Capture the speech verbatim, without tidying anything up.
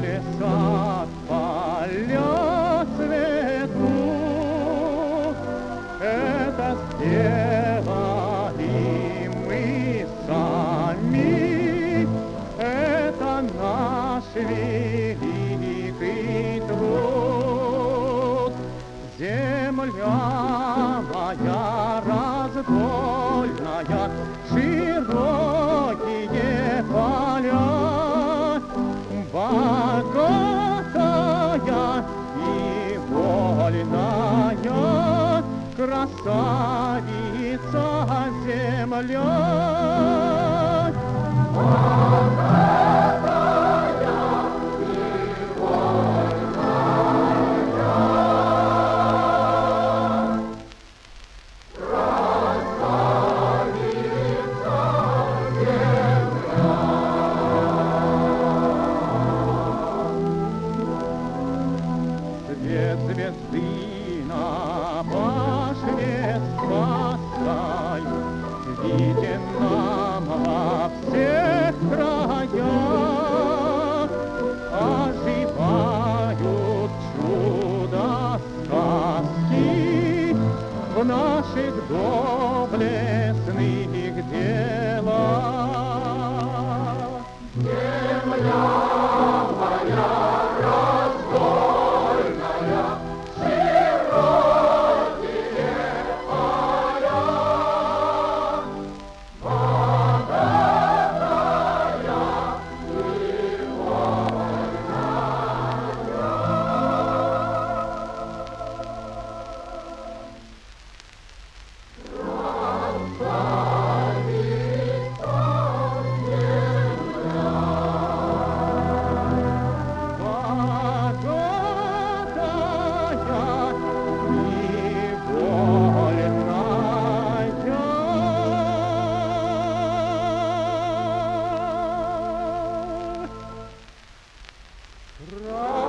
лесах поля цветут. Это сделали мы сами, это наш великий труд. Земля моя раздольная, широкие поля, богатая и вольная, красавица земля. Свет звезды на башне спасай, виден нам во всех краях. Оживают чудо-сказки в наших доблестных делах. Земля моя раздольная, широкие поля, богатая и вольная. Right.